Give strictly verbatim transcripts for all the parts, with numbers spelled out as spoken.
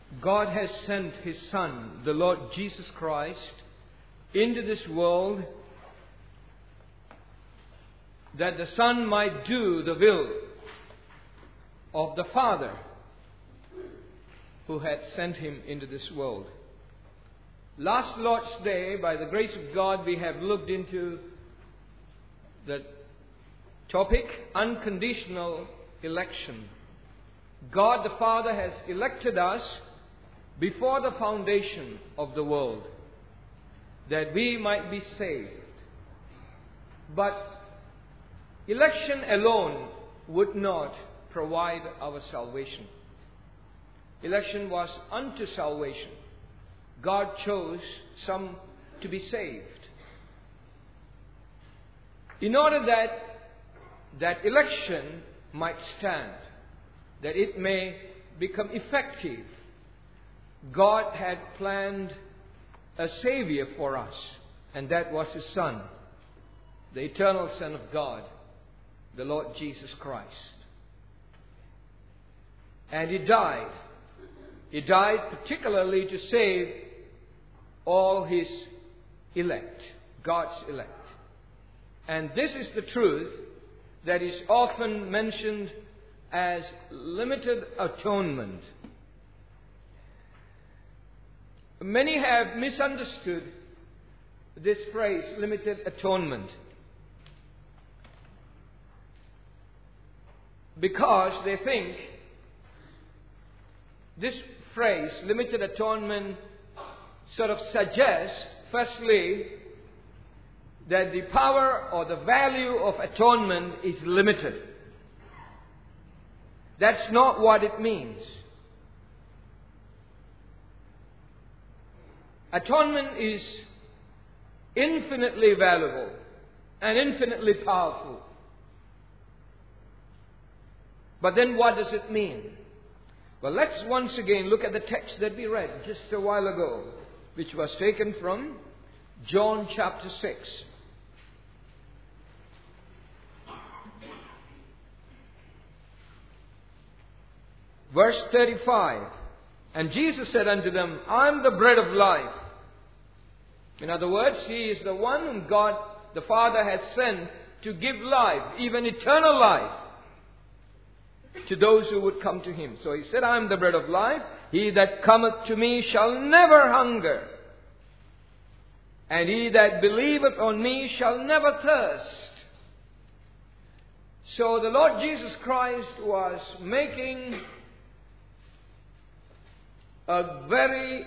God has sent His Son, the Lord Jesus Christ, into this world that the Son might do the will of the Father who had sent Him into this world. Last Lord's Day, by the grace of God, we have looked into the topic, unconditional election. God the Father has elected us before the foundation of the world, that we might be saved. But election alone would not provide our salvation. Election was unto salvation. God chose some to be saved. In order that that election might stand, that it may become effective, God had planned a Savior for us, and that was His Son, the eternal Son of God, the Lord Jesus Christ. And He died. He died particularly to save all His elect, God's elect. And this is the truth that is often mentioned as limited atonement. Many have misunderstood this phrase, limited atonement, because they think this phrase, limited atonement, sort of suggests, firstly, that the power or the value of atonement is limited. That's not what it means. Atonement is infinitely valuable and infinitely powerful. But then what does it mean? Well, let's once again look at the text that we read just a while ago, which was taken from John chapter six. Verse thirty-five. And Jesus said unto them, I am the bread of life. In other words, He is the one whom God the Father has sent to give life, even eternal life, to those who would come to Him. So He said, I am the bread of life. He that cometh to me shall never hunger. And he that believeth on me shall never thirst. So the Lord Jesus Christ was making a very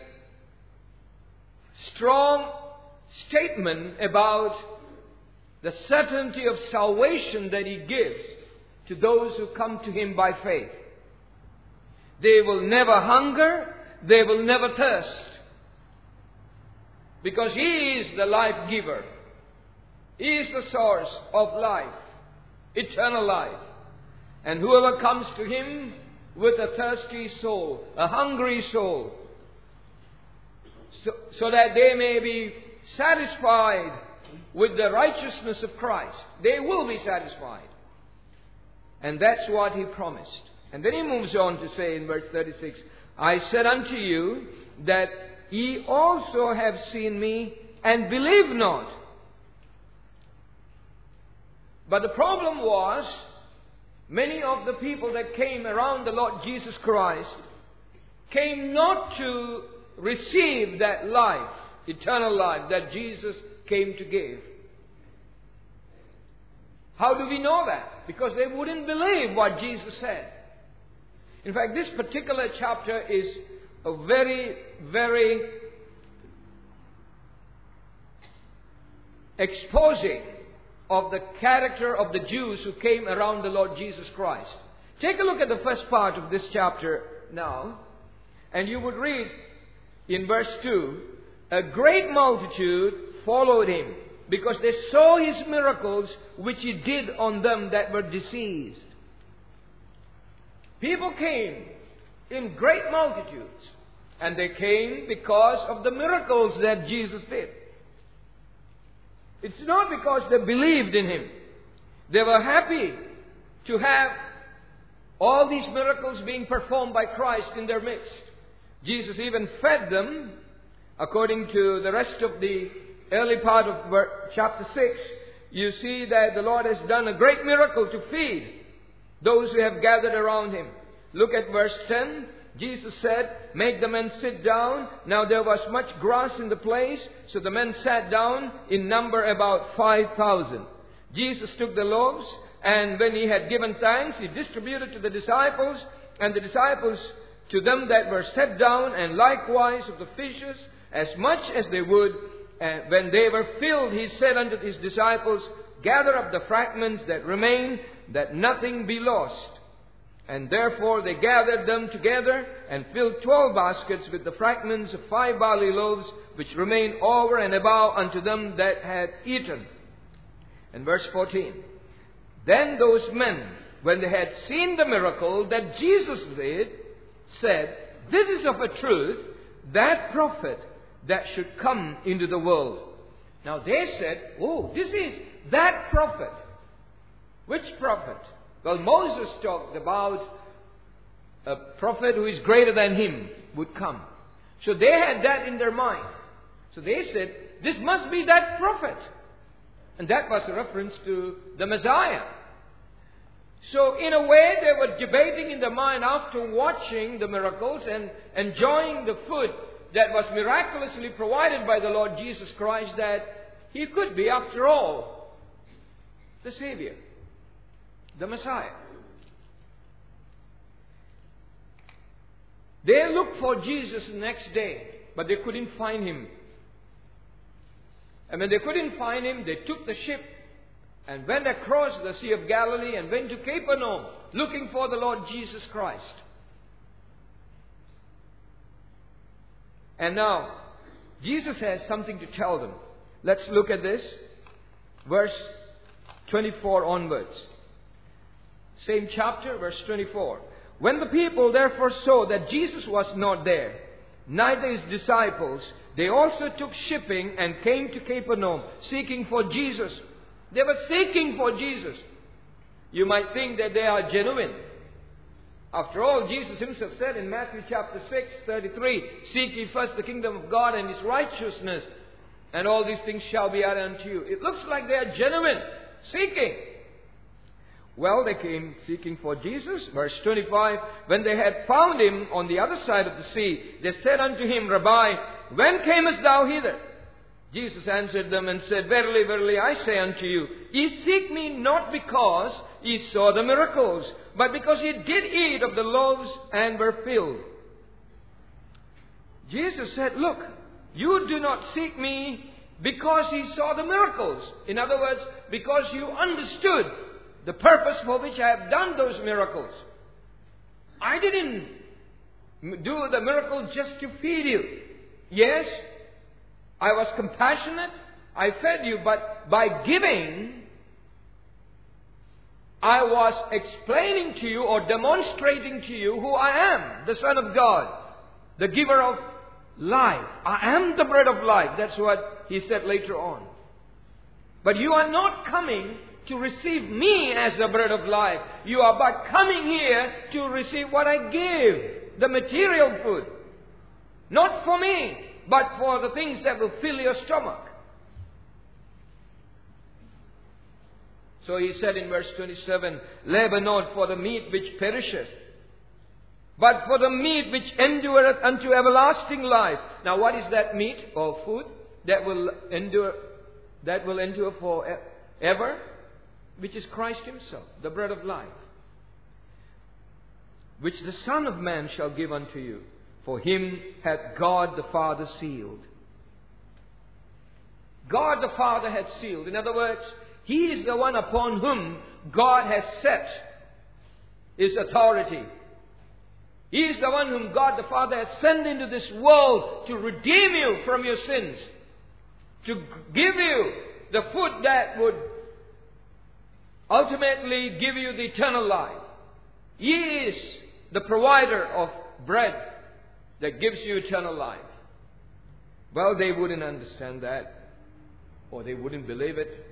strong statement about the certainty of salvation that He gives to those who come to Him by faith. They will never hunger, they will never thirst, because He is the life giver. He is the source of life, eternal life. And whoever comes to Him with a thirsty soul, a hungry soul, so, so that they may be satisfied with the righteousness of Christ, they will be satisfied. And that's what He promised. And then He moves on to say in verse thirty-six, I said unto you that ye also have seen me and believe not. But the problem was, many of the people that came around the Lord Jesus Christ came not to receive that life, eternal life that Jesus came to give. How do we know that? Because they wouldn't believe what Jesus said. In fact, this particular chapter is a very, very exposing of the character of the Jews who came around the Lord Jesus Christ. Take a look at the first part of this chapter now, and you would read in verse two, a great multitude followed Him, because they saw His miracles which He did on them that were diseased. People came in great multitudes, and they came because of the miracles that Jesus did. It's not because they believed in Him. They were happy to have all these miracles being performed by Christ in their midst. Jesus even fed them, according to the rest of the early part of chapter six. You see that the Lord has done a great miracle to feed those who have gathered around Him. Look at verse ten. Jesus said, "Make the men sit down." Now there was much grass in the place, so the men sat down, in number about five thousand. Jesus took the loaves, and when He had given thanks, He distributed to the disciples, and the disciples to them that were set down, and likewise of the fishes, as much as they would. And when they were filled, He said unto His disciples, "Gather up the fragments that remain, that nothing be lost." And therefore they gathered them together and filled twelve baskets with the fragments of five barley loaves, which remained over and above unto them that had eaten. And verse fourteen. Then those men, when they had seen the miracle that Jesus did, said, "This is of a truth that prophet that should come into the world." Now they said, "Oh, this is that prophet." Which prophet? Well, Moses talked about a prophet who is greater than him would come. So they had that in their mind. So they said, "This must be that prophet." And that was a reference to the Messiah. So in a way, they were debating in their mind after watching the miracles and enjoying the food that was miraculously provided by the Lord Jesus Christ, that He could be, after all, the Savior, the Messiah. They looked for Jesus the next day, but they couldn't find Him. And when they couldn't find Him, they took the ship and went across the Sea of Galilee and went to Capernaum, looking for the Lord Jesus Christ. And now, Jesus has something to tell them. Let's look at this. Verse twenty-four onwards. Same chapter, verse twenty-four. When the people therefore saw that Jesus was not there, neither His disciples, they also took shipping and came to Capernaum, seeking for Jesus. They were seeking for Jesus. You might think that they are genuine. After all, Jesus Himself said in Matthew chapter six, thirty-three, "Seek ye first the kingdom of God and His righteousness, and all these things shall be added unto you." It looks like they are genuine, seeking. Well, they came seeking for Jesus. Verse twenty-five, when they had found Him on the other side of the sea, they said unto Him, "Rabbi, when camest thou hither?" Jesus answered them and said, "Verily, verily, I say unto you, ye seek me not because ye saw the miracles, but because ye did eat of the loaves and were filled." Jesus said, "Look, you do not seek me because ye saw the miracles." In other words, because you understood the purpose for which I have done those miracles. I didn't do the miracle just to feed you. Yes, I was compassionate. I fed you, but by giving, I was explaining to you or demonstrating to you who I am, the Son of God, the giver of life. I am the bread of life. That's what He said later on. But you are not coming to receive me as the bread of life. You are but coming here to receive what I give, the material food. Not for me, but for the things that will fill your stomach. So He said in verse twenty-seven, "Labour not for the meat which perisheth, but for the meat which endureth unto everlasting life." Now what is that meat or food that will endure, that will endure forever? Which is Christ Himself, the bread of life, which the Son of Man shall give unto you. For Him hath God the Father sealed. God the Father hath sealed. In other words, He is the one upon whom God has set His authority. He is the one whom God the Father has sent into this world to redeem you from your sins, to give you the food that would ultimately give you the eternal life. He is the provider of bread that gives you eternal life. Well, they wouldn't understand that, or they wouldn't believe it.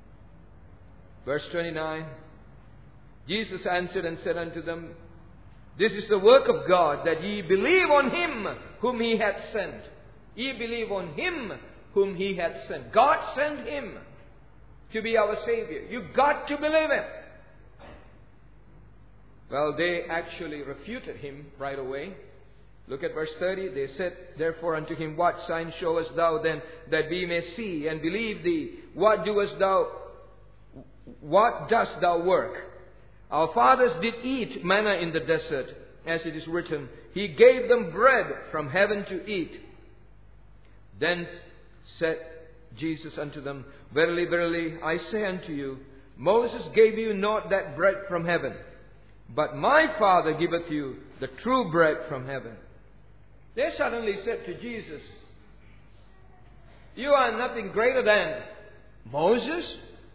Verse twenty-nine, Jesus answered and said unto them, This is the work of God, that ye believe on Him whom He hath sent. Ye believe on Him whom He hath sent. God sent Him to be our Savior. You've got to believe Him. Well, they actually refuted Him right away. Look at verse thirty. They said, therefore unto Him, what sign showest thou then, that we may see and believe Thee? What doest thou, what dost thou work? Our fathers did eat manna in the desert, as it is written, He gave them bread from heaven to eat. Then said Jesus unto them, verily, verily, I say unto you, Moses gave you not that bread from heaven, but my Father giveth you the true bread from heaven. They suddenly said to Jesus, you are nothing greater than Moses.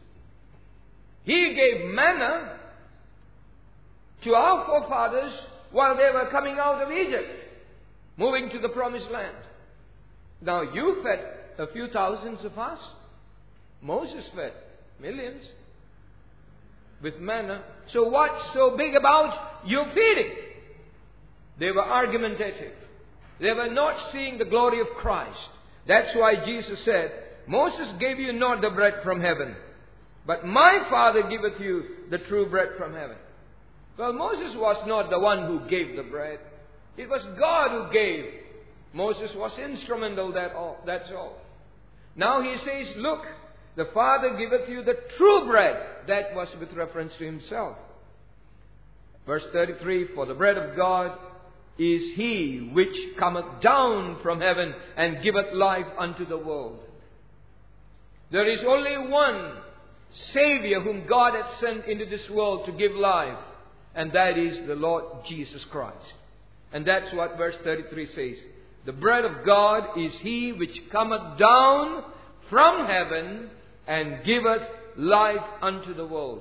He gave manna to our forefathers while they were coming out of Egypt, moving to the promised land. Now you fed a few thousands of us. Moses fed millions with manna. So what's so big about your feeding? They were argumentative. They were not seeing the glory of Christ. That's why Jesus said, Moses gave you not the bread from heaven, but my Father giveth you the true bread from heaven. Well, Moses was not the one who gave the bread. It was God who gave. Moses was instrumental, that all, that's all. Now he says, look, the Father giveth you the true bread. That was with reference to Himself. Verse thirty-three, for the bread of God is He which cometh down from heaven and giveth life unto the world. There is only one Savior whom God hath sent into this world to give life, and that is the Lord Jesus Christ. And that's what verse thirty-three says. The bread of God is He which cometh down from heaven and giveth life unto the world.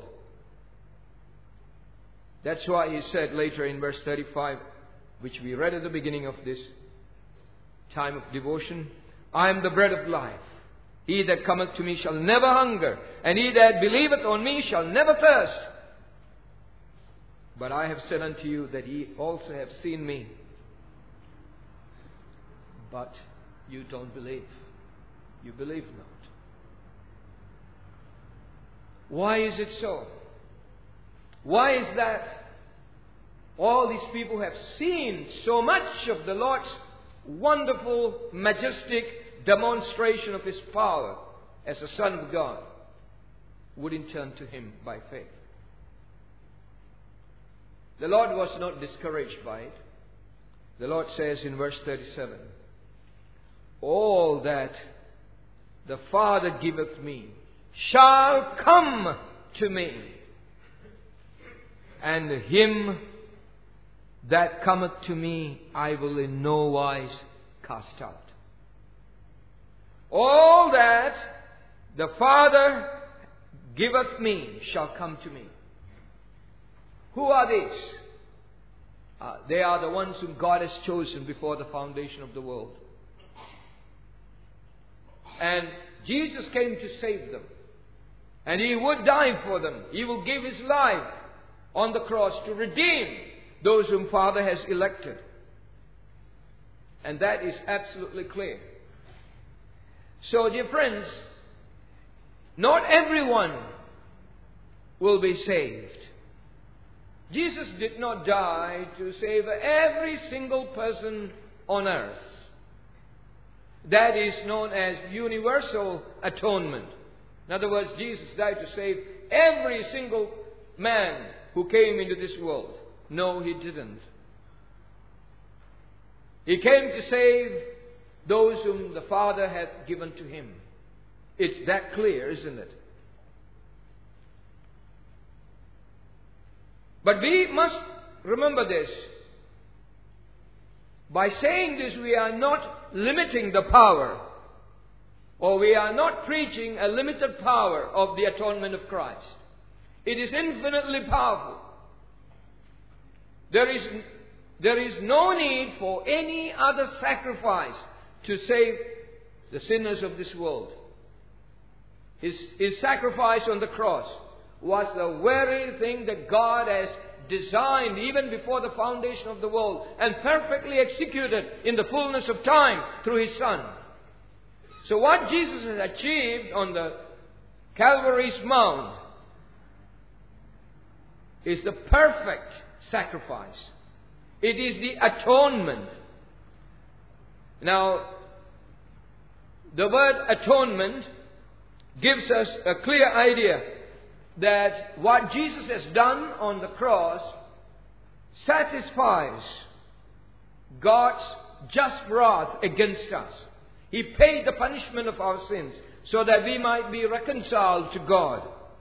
That's why He said later in verse thirty-five, which we read at the beginning of this time of devotion, I am the bread of life. He that cometh to me shall never hunger, and he that believeth on me shall never thirst. But I have said unto you that ye also have seen me, but you don't believe. You believe not. Why is it so? Why is that? All these people have seen so much of the Lord's wonderful, majestic demonstration of His power as the Son of God, wouldn't turn to Him by faith. The Lord was not discouraged by it. The Lord says in verse thirty-seven, all that the Father giveth me shall come to me, and him that cometh to me I will in no wise cast out. All that the Father giveth me shall come to me. Who are these? Uh, they are the ones whom God has chosen before the foundation of the world. And Jesus came to save them. And He would die for them. He will give His life on the cross to redeem those whom Father has elected. And that is absolutely clear. So, dear friends, not everyone will be saved. Jesus did not die to save every single person on earth. That is known as universal atonement. In other words, Jesus died to save every single man who came into this world. No, He didn't. He came to save those whom the Father had given to Him. It's that clear, isn't it? But we must remember this. By saying this, we are not limiting the power, or we are not preaching a limited power of the atonement of Christ. It is infinitely powerful. There is, there is no need for any other sacrifice to save the sinners of this world. His, his sacrifice on the cross was the very thing that God has designed even before the foundation of the world and perfectly executed in the fullness of time through His Son. So what Jesus has achieved on the Calvary's Mount is the perfect sacrifice. It is the atonement. Now, the word atonement gives us a clear idea that what Jesus has done on the cross satisfies God's just wrath against us. He paid the punishment of our sins so that we might be reconciled to God.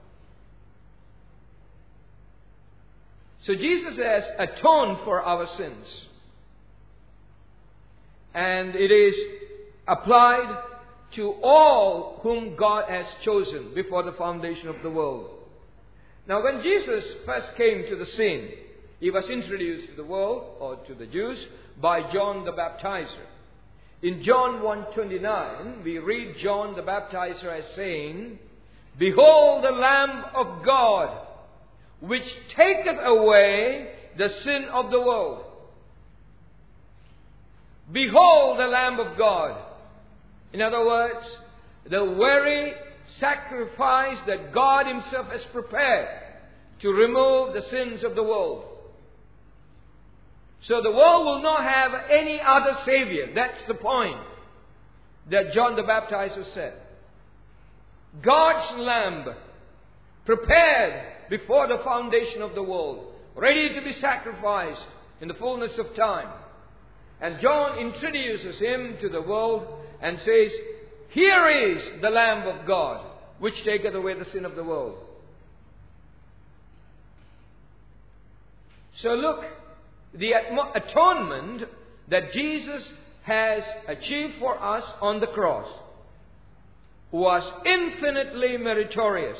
So Jesus has atoned for our sins. And it is applied to all whom God has chosen before the foundation of the world. Now, when Jesus first came to the scene, He was introduced to the world, or to the Jews, by John the Baptizer. In John one twenty-nine, we read John the Baptizer as saying, "Behold the Lamb of God, which taketh away the sin of the world." Behold the Lamb of God. In other words, the very sacrifice that God Himself has prepared to remove the sins of the world. So the world will not have any other Savior. That's the point that John the Baptizer said. God's Lamb, prepared before the foundation of the world, ready to be sacrificed in the fullness of time. And John introduces Him to the world and says, "Here is the Lamb of God, which taketh away the sin of the world." So look, the atonement that Jesus has achieved for us on the cross was infinitely meritorious.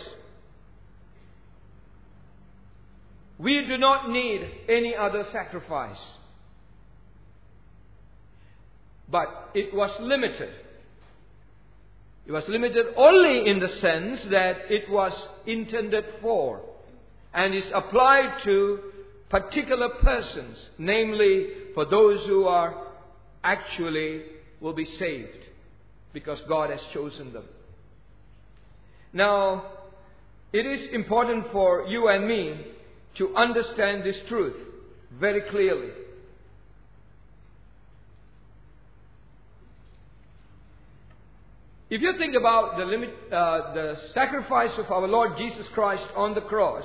We do not need any other sacrifice. But it was limited. It was limited only in the sense that it was intended for and is applied to particular persons, namely for those who are actually will be saved because God has chosen them. Now, it is important for you and me to understand this truth very clearly. If you think about the limit, uh, the sacrifice of our Lord Jesus Christ on the cross,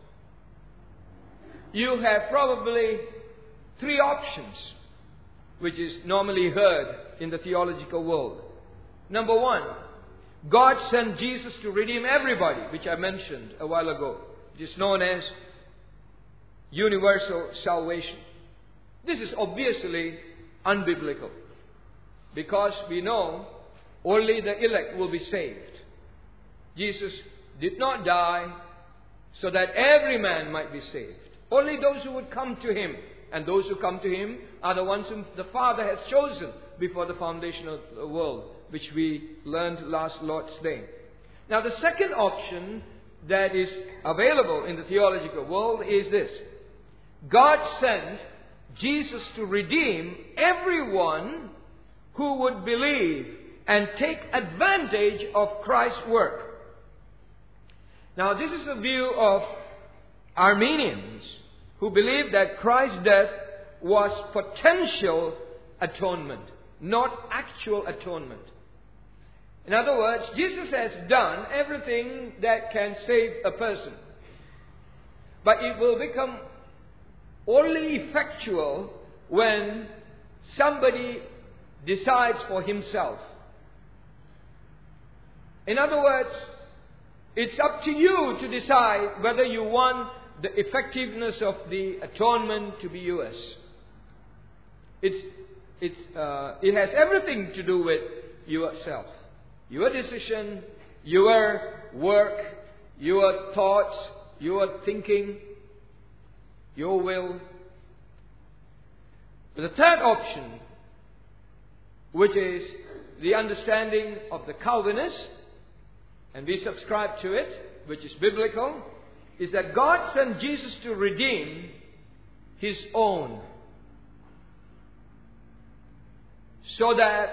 you have probably three options, which is normally heard in the theological world. Number one, God sent Jesus to redeem everybody, which I mentioned a while ago. It is known as universal salvation. This is obviously unbiblical, because we know only the elect will be saved. Jesus did not die so that every man might be saved. Only those who would come to Him. And those who come to Him are the ones whom the Father has chosen before the foundation of the world, which we learned last Lord's Day. Now, the second option that is available in the theological world is this. God sent Jesus to redeem everyone who would believe and take advantage of Christ's work. Now, this is the view of Arminians, who believe that Christ's death was potential atonement, not actual atonement. In other words, Jesus has done everything that can save a person. But it will become only effectual when somebody decides for himself. In other words, it's up to you to decide whether you want the effectiveness of the atonement to be yours. It's, it's, uh, it has everything to do with yourself. Your decision, your work, your thoughts, your thinking, your will. But the third option, which is the understanding of the Calvinists, and we subscribe to it, which is biblical, is that God sent Jesus to redeem His own, so that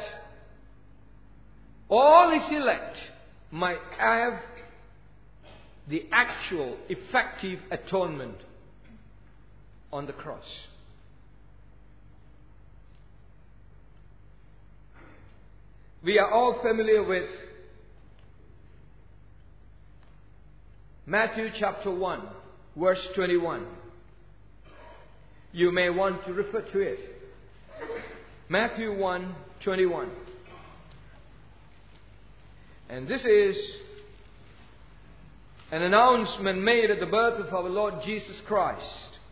all His elect might have the actual, effective atonement on the cross. We are all familiar with Matthew chapter one, verse twenty-one. You may want to refer to it. Matthew one, twenty-one. And this is an announcement made at the birth of our Lord Jesus Christ.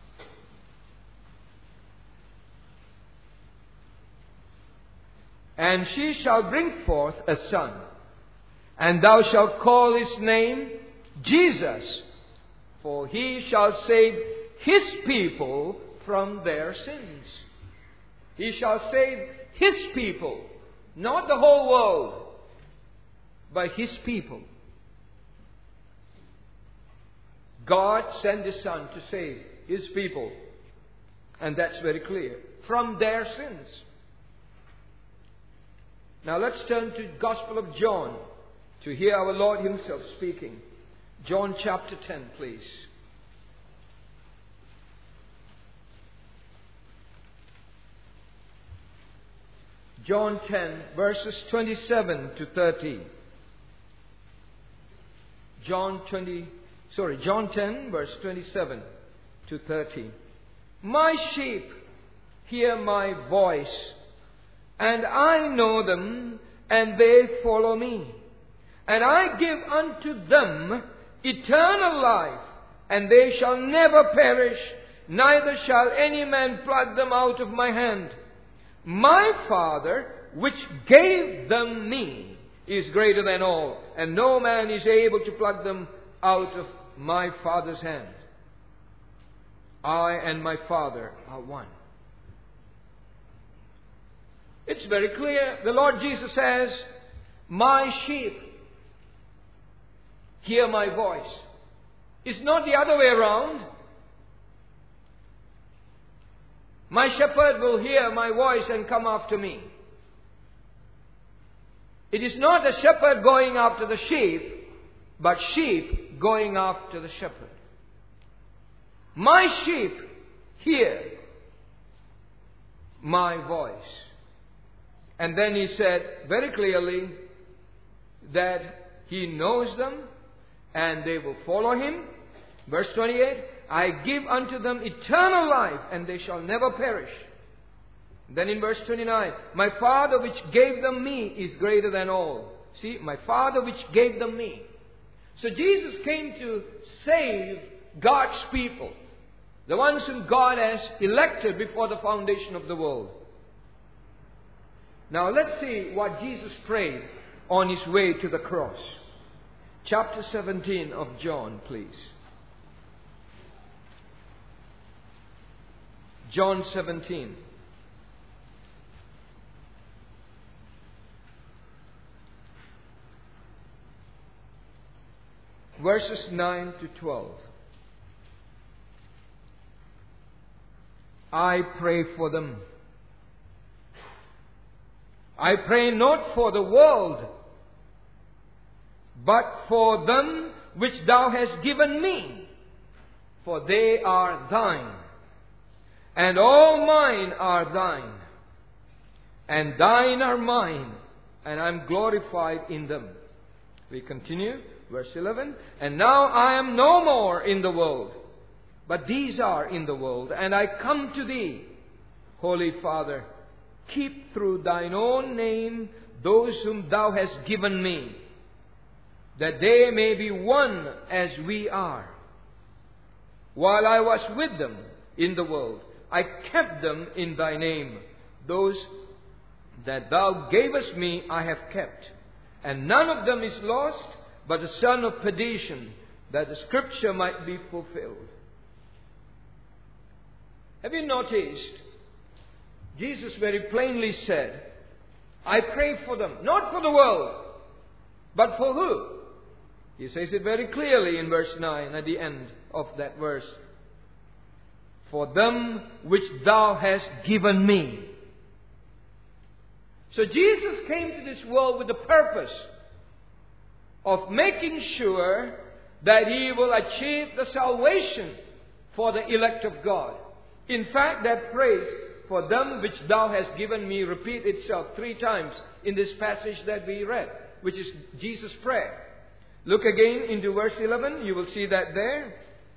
And she shall bring forth a son, and thou shalt call his name Jesus, for he shall save his people from their sins. He shall save his people, not the whole world, but his people. God sent His Son to save His people. And that's very clear. From their sins. Now let's turn to the Gospel of John to hear our Lord Himself speaking. John chapter ten, please. John ten, verses twenty-seven to thirty. John twenty, sorry, John ten, verse twenty-seven to thirty. My sheep hear my voice, and I know them, and they follow me. And I give unto them eternal life, and they shall never perish, neither shall any man pluck them out of my hand. My Father, which gave them me, is greater than all, and no man is able to pluck them out of my Father's hand. I and my Father are one. It's very clear. The Lord Jesus says, my sheep hear my voice. It's not the other way around. My shepherd will hear my voice and come after me. It is not the shepherd going after the sheep, but sheep going after the shepherd. My sheep hear my voice. And then He said very clearly that He knows them and they will follow Him. Verse twenty-eight, I give unto them eternal life, and they shall never perish. Then in verse twenty-nine, my Father which gave them me is greater than all. See, my Father which gave them me. So Jesus came to save God's people, the ones whom God has elected before the foundation of the world. Now let's see what Jesus prayed on His way to the cross. Chapter seventeen of John, please. John seventeen. Verses nine to twelve. I pray for them. I pray not for the world, but for them which thou hast given me, for they are thine. And all mine are thine, and thine are mine, and I am glorified in them. We continue, verse eleven. And now I am no more in the world, but these are in the world, and I come to thee. Holy Father, keep through thine own name those whom thou hast given me, that they may be one as we are. While I was with them in the world, I kept them in thy name. Those that thou gavest me I have kept. And none of them is lost, but the son of perdition, that the scripture might be fulfilled. Have you noticed? Jesus very plainly said, I pray for them, not for the world, but for who? He says it very clearly in verse nine at the end of that verse. For them which thou hast given me. So Jesus came to this world with the purpose of making sure that He will achieve the salvation for the elect of God. In fact, that phrase, for them which thou hast given me, repeat itself three times in this passage that we read, which is Jesus' prayer. Look again into verse eleven. You will see that there.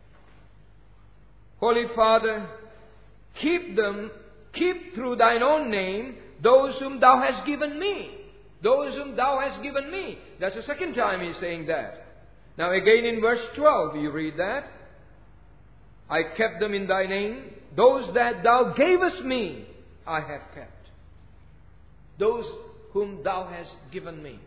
Holy Father, keep them, keep through thine own name those whom thou hast given me. Those whom thou hast given me. That's the second time he's saying that. Now again in verse twelve, you read that. I kept them in thy name. Those that thou gavest me, I have kept. Those whom thou hast given me.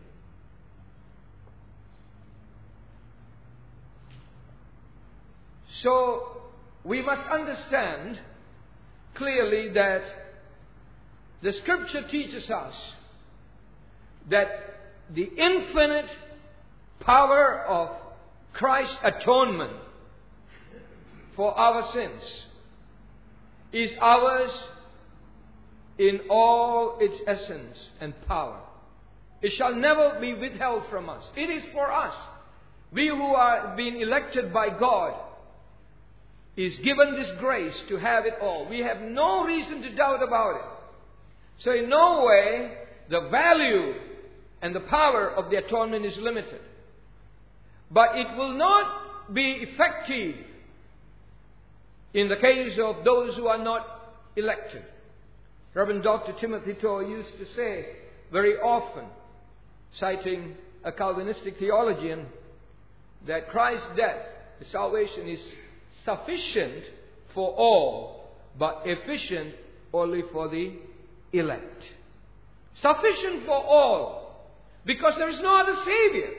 So, we must understand clearly that the Scripture teaches us that the infinite power of Christ's atonement for our sins is ours in all its essence and power. It shall never be withheld from us. It is for us. We who are being elected by God is given this grace to have it all. We have no reason to doubt about it. So in no way the value and the power of the atonement is limited. But it will not be effective in the case of those who are not elected. Reverend Doctor Timothy Toh used to say very often, citing a Calvinistic theologian, that Christ's death, the salvation, is sufficient for all, but efficient only for the elect. Sufficient for all, because there is no other Savior.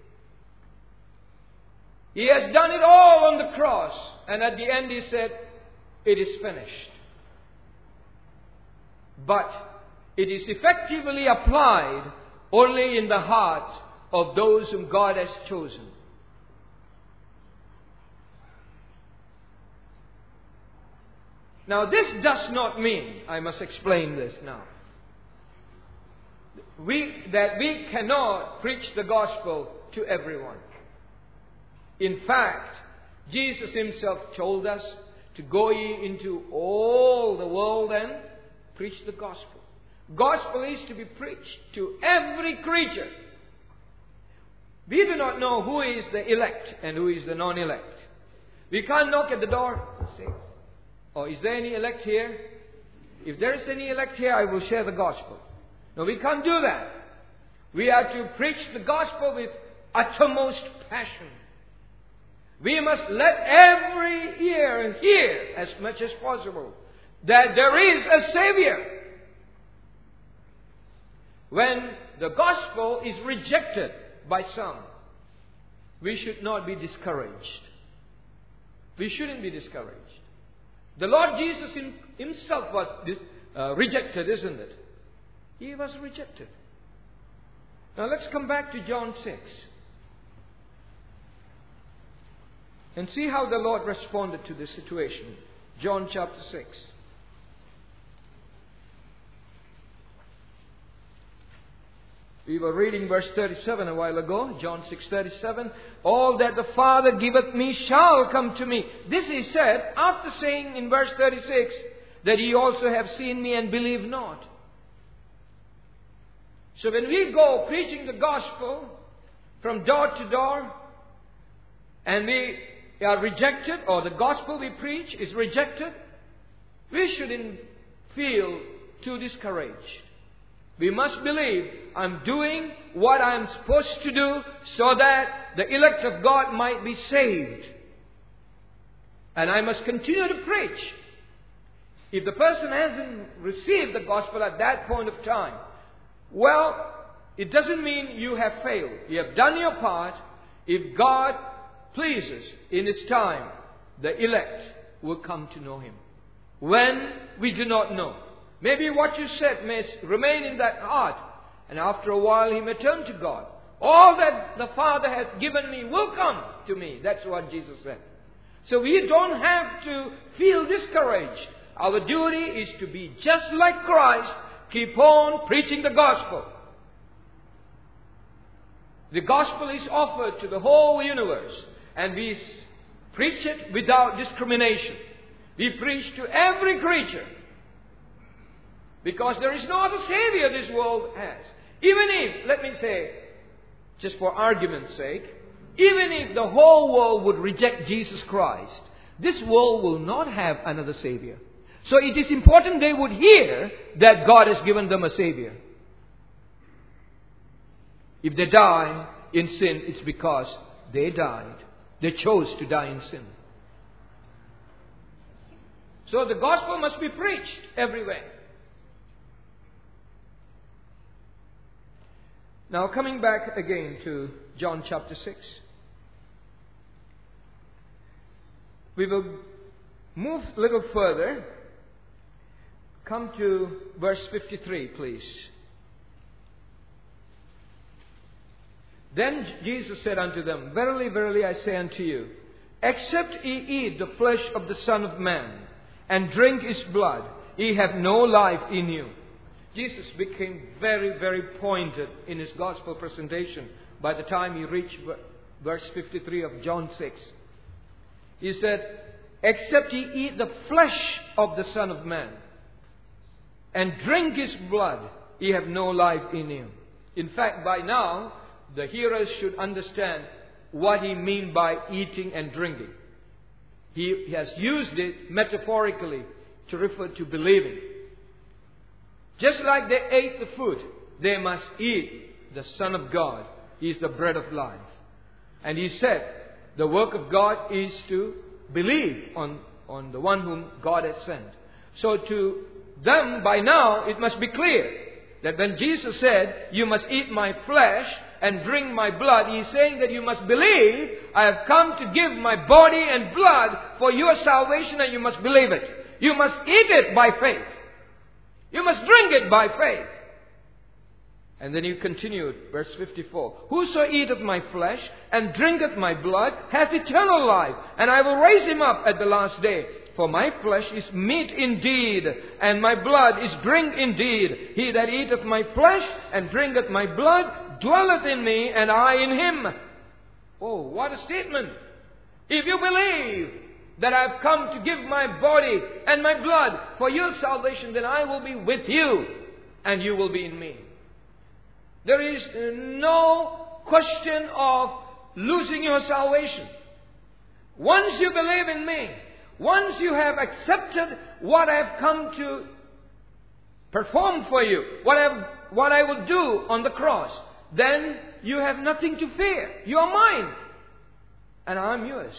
He has done it all on the cross, and at the end He said, it is finished. But it is effectively applied only in the hearts of those whom God has chosen. Now this does not mean, I must explain this now, we, that we cannot preach the gospel to everyone. In fact, Jesus Himself told us to go ye into all the world and preach the gospel. Gospel is to be preached to every creature. We do not know who is the elect and who is the non-elect. We can't knock at the door and say, oh, is there any elect here? If there is any elect here, I will share the gospel. No, we can't do that. We are to preach the gospel with uttermost passion. We must let every ear hear as much as possible that there is a Savior. When the gospel is rejected by some, we should not be discouraged. We shouldn't be discouraged. The Lord Jesus Himself was dis, uh, rejected, isn't it? He was rejected. Now let's come back to John six. And see how the Lord responded to this situation. John chapter six. We were reading verse thirty-seven a while ago. John six thirty-seven. All that the Father giveth me shall come to me. This He said after saying in verse thirty-six that ye also have seen me and believe not. So when we go preaching the gospel from door to door and we are rejected, or the gospel we preach is rejected, we shouldn't feel too discouraged. We must believe I'm doing what I'm supposed to do so that the elect of God might be saved. And I must continue to preach. If the person hasn't received the gospel at that point of time, well, it doesn't mean you have failed. You have done your part. If God pleases in His time, the elect will come to know Him. When we do not know. Maybe what you said may remain in that heart, and after a while he may turn to God. All that the Father has given me will come to me. That's what Jesus said. So we don't have to feel discouraged. Our duty is to be just like Christ, keep on preaching the gospel. The gospel is offered to the whole universe, and we preach it without discrimination. We preach to every creature, because there is no other Savior this world has. Even if, let me say, just for argument's sake, even if the whole world would reject Jesus Christ, this world will not have another Savior. So it is important they would hear that God has given them a Savior. If they die in sin, it's because they died. They chose to die in sin. So the gospel must be preached everywhere. Now coming back again to John chapter six. We will move a little further. Come to verse fifty-three, please. Then Jesus said unto them, Verily, verily, I say unto you, except ye eat the flesh of the Son of Man, and drink His blood, ye have no life in you. Jesus became very, very pointed in His gospel presentation by the time He reached verse fifty-three of John six. He said, except ye eat the flesh of the Son of Man, and drink His blood, ye have no life in you. In fact, by now, the hearers should understand what He means by eating and drinking. He has used it metaphorically to refer to believing. Just like they ate the food, they must eat the Son of God. He is the bread of life. And He said, the work of God is to believe on, on the one whom God has sent. So to them, by now, it must be clear that when Jesus said, you must eat my flesh and drink my blood, He is saying that you must believe, I have come to give my body and blood for your salvation, and you must believe it. You must eat it by faith. You must drink it by faith. And then He continued, verse fifty-four. Whoso eateth my flesh and drinketh my blood hath eternal life, and I will raise him up at the last day. For my flesh is meat indeed, and my blood is drink indeed. He that eateth my flesh and drinketh my blood dwelleth in me, and I in him. Oh, what a statement! If you believe that I have come to give my body and my blood for your salvation, then I will be with you, and you will be in me. There is no question of losing your salvation. Once you believe in me, once you have accepted what I have come to perform for you, what I, have, what I will do on the cross, then you have nothing to fear. You are mine, and I'm yours.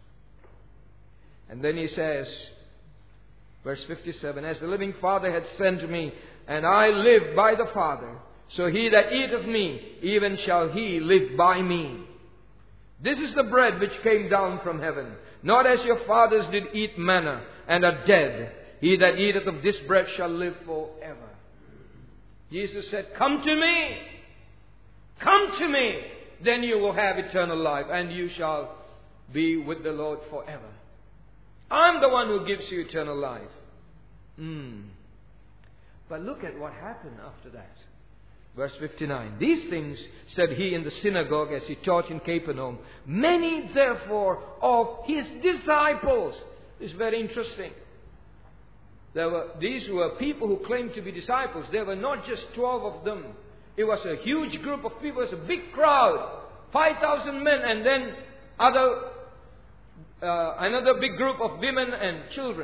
And then He says, verse fifty-seven, As the living Father hath sent me, and I live by the Father, so he that eateth me, even shall he live by me. This is the bread which came down from heaven, not as your fathers did eat manna, and are dead. He that eateth of this bread shall live forever. Jesus said, Come to me. Come to me. Then you will have eternal life, and you shall be with the Lord forever. I'm the one who gives you eternal life. Mm. But look at what happened after that. Verse fifty-nine. These things said He in the synagogue as He taught in Capernaum. Many therefore of His disciples. It's very interesting. There were, these were people who claimed to be disciples. There were not just twelve of them. It was a huge group of people. It was a big crowd. five thousand men, and then other uh, another big group of women and children.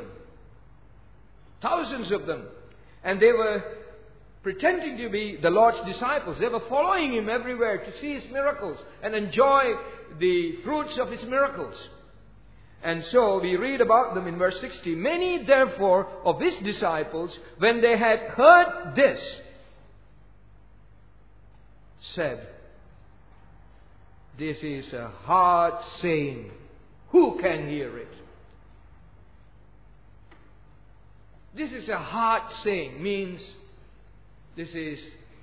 Thousands of them. And they were pretending to be the Lord's disciples. They were following Him everywhere to see His miracles and enjoy the fruits of His miracles. And so we read about them in verse sixty. Many therefore of His disciples, when they had heard this, said, This is a hard saying. Who can hear it? This is a hard saying. Means this is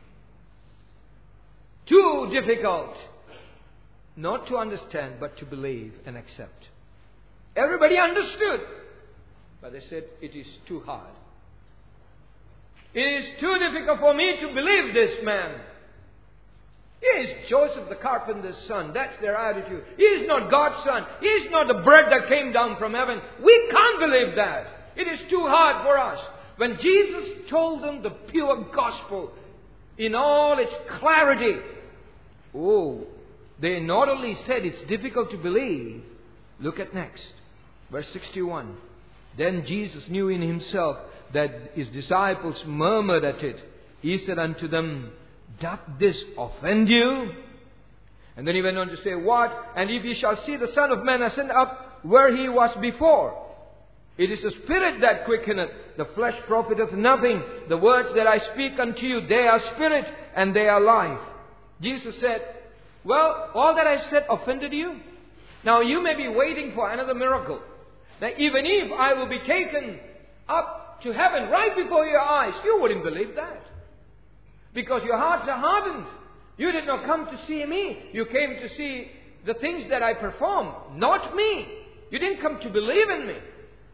too difficult not to understand, but to believe and accept. Everybody understood. But they said, it is too hard. It is too difficult for me to believe this man. He is Joseph the carpenter's son. That's their attitude. He is not God's son. He is not the bread that came down from heaven. We can't believe that. It is too hard for us. When Jesus told them the pure gospel in all its clarity, oh, they not only said it's difficult to believe. Look at next. Verse sixty-one. Then Jesus knew in himself that his disciples murmured at it. He said unto them, doth this offend you? And then he went on to say, what? And if ye shall see the Son of Man ascend up where he was before. It is the Spirit that quickeneth, the flesh profiteth nothing. The words that I speak unto you, they are spirit and they are life. Jesus said, well, all that I said offended you? Now you may be waiting for another miracle. Now even if I will be taken up to heaven right before your eyes, you wouldn't believe that. Because your hearts are hardened. You did not come to see me. You came to see the things that I perform, not me. You didn't come to believe in me.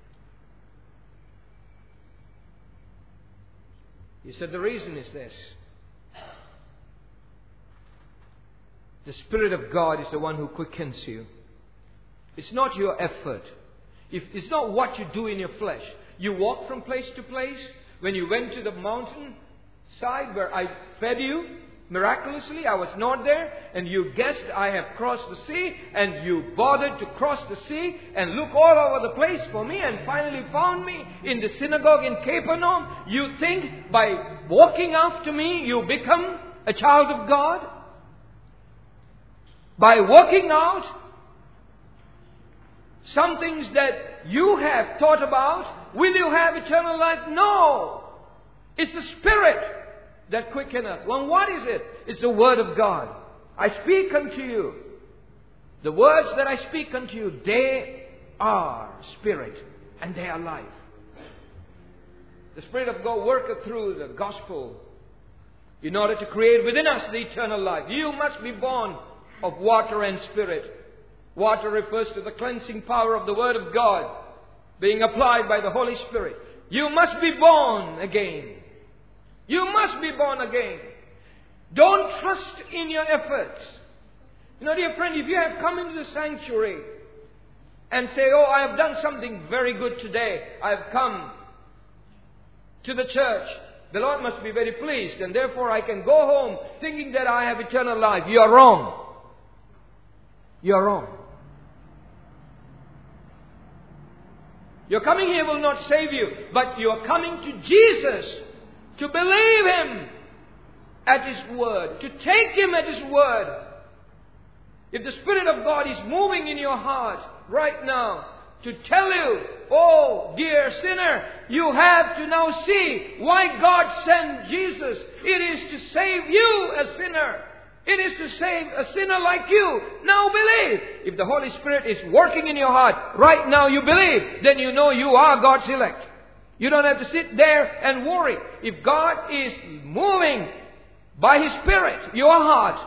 He said the reason is this. The Spirit of God is the one who quickens you. It's not your effort. If it's not what you do in your flesh. You walk from place to place. When you went to the mountain side where I fed you miraculously, I was not there, and you guessed I have crossed the sea, and you bothered to cross the sea and look all over the place for me, and finally found me in the synagogue in Capernaum. You think by walking after me you become a child of God? By walking out some things that you have thought about, will you have eternal life? No! It's the Spirit that quickeneth. Well, what is it? It's the Word of God. I speak unto you. The words that I speak unto you, they are Spirit and they are life. The Spirit of God worketh through the gospel in order to create within us the eternal life. You must be born of water and Spirit. Water refers to the cleansing power of the Word of God being applied by the Holy Spirit. You must be born again. You must be born again. Don't trust in your efforts. You know, dear friend, if you have come into the sanctuary and say, oh, I have done something very good today. I have come to the church. The Lord must be very pleased, and therefore I can go home thinking that I have eternal life. You are wrong. You are wrong. Your coming here will not save you, but you are coming to Jesus to believe Him at His word, to take Him at His word. If the Spirit of God is moving in your heart right now to tell you, oh dear sinner, you have to now see why God sent Jesus. It is to save you, a sinner. It is to save a sinner like you. Now believe. If the Holy Spirit is working in your heart, right now you believe, then you know you are God's elect. You don't have to sit there and worry. If God is moving by His Spirit, your heart,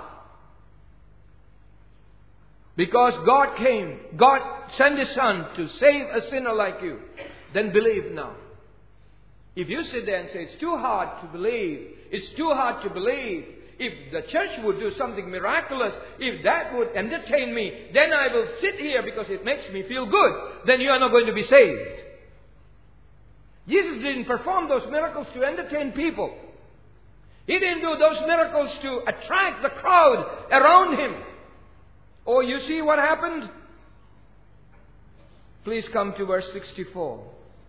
because God came, God sent His Son to save a sinner like you, then believe now. If you sit there and say, it's too hard to believe, it's too hard to believe, if the church would do something miraculous, if that would entertain me, then I will sit here because it makes me feel good. Then you are not going to be saved. Jesus didn't perform those miracles to entertain people. He didn't do those miracles to attract the crowd around Him. Oh, you see what happened? Please come to verse sixty-four.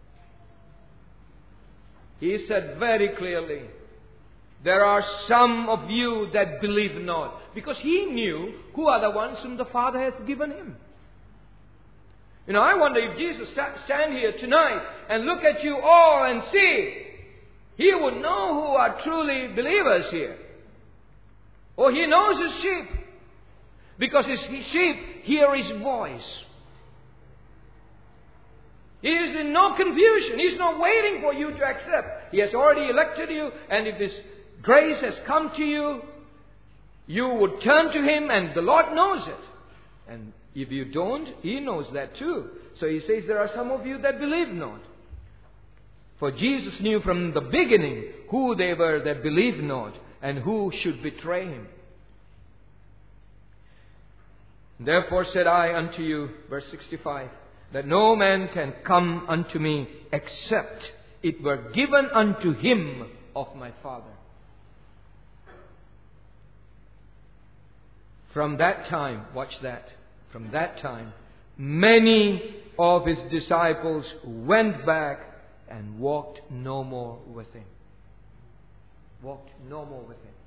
He said very clearly, there are some of you that believe not. Because He knew who are the ones whom the Father has given Him. You know, I wonder if Jesus stand here tonight and look at you all and see, He would know who are truly believers here. Or He knows His sheep. Because His sheep hear His voice. He is in no confusion. He's not waiting for you to accept. He has already elected you, and if His grace has come to you, you would turn to Him, and the Lord knows it. And if you don't, He knows that too. So he says, there are some of you that believe not. For Jesus knew from the beginning who they were that believed not and who should betray him. Therefore said I unto you, verse sixty-five, that no man can come unto me except it were given unto him of my Father. From that time, watch that, from that time, many of his disciples went back and walked no more with him. Walked no more with him.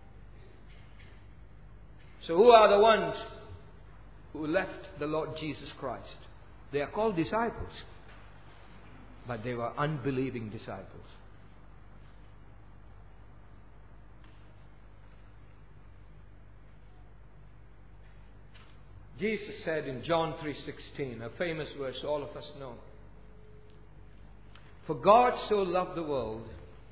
So who are the ones who left the Lord Jesus Christ? They are called disciples, but they were unbelieving disciples. Jesus said in John three sixteen, a famous verse all of us know, for God so loved the world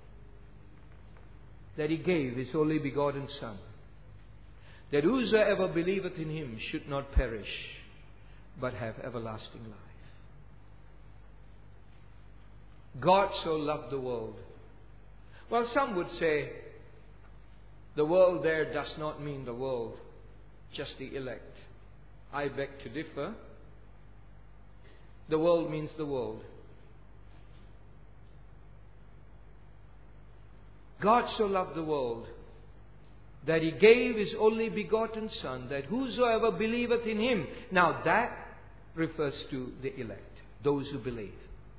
that he gave his only begotten Son, that whosoever believeth in him should not perish, but have everlasting life. God so loved the world. Well, some would say the world there does not mean the world, just the elect. I beg to differ. The world means the world. God so loved the world that he gave his only begotten Son, that whosoever believeth in him. Now that refers to the elect, those who believe.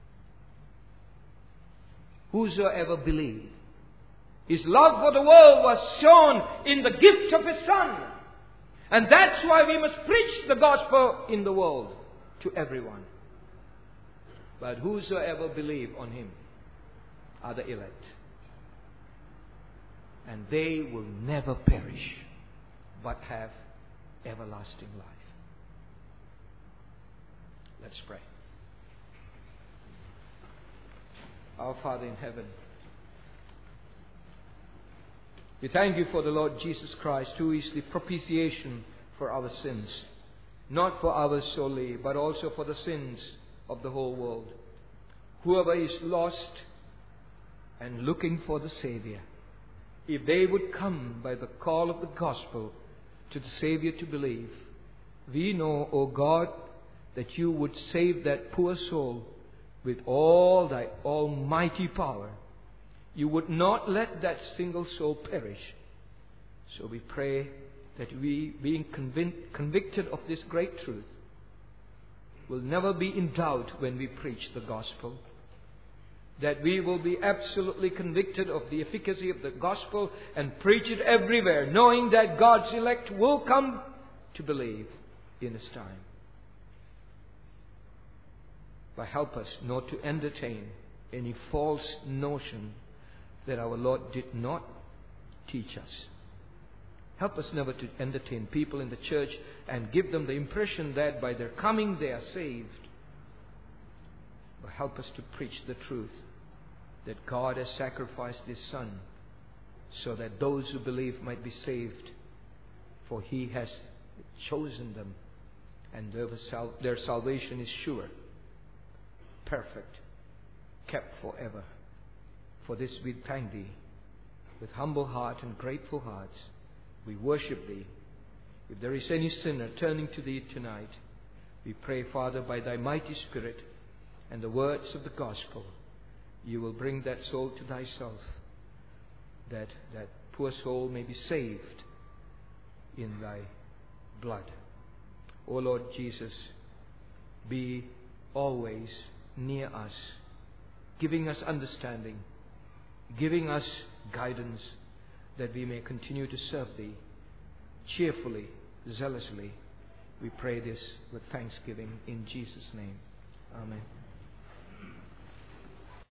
Whosoever believe. His love for the world was shown in the gift of his Son. And that's why we must preach the gospel in the world to everyone. But whosoever believe on him are the elect. And they will never perish, but have everlasting life. Let's pray. Our Father in heaven, we thank you for the Lord Jesus Christ, who is the propitiation for our sins. Not for ours solely, but also for the sins of the whole world. Whoever is lost and looking for the Savior, if they would come by the call of the gospel to the Savior to believe, we know, O God, that you would save that poor soul with all thy almighty power. You would not let that single soul perish. So we pray that we, being convic- convicted of this great truth, will never be in doubt when we preach the gospel. That we will be absolutely convicted of the efficacy of the gospel and preach it everywhere, knowing that God's elect will come to believe in His time. But help us not to entertain any false notion that our Lord did not teach us. Help us never to entertain people in the church and give them the impression that by their coming they are saved. But help us to preach the truth that God has sacrificed His Son so that those who believe might be saved. For He has chosen them, and their, sal- their salvation is sure, perfect, kept forever. For this we thank Thee. With humble heart and grateful hearts, we worship Thee. If there is any sinner turning to Thee tonight, we pray, Father, by Thy mighty Spirit and the words of the gospel, You will bring that soul to Thyself, that that poor soul may be saved in Thy blood. O Lord Jesus, be always near us, giving us understanding, giving us guidance, that we may continue to serve Thee cheerfully, zealously. We pray this with thanksgiving in Jesus' name. Amen.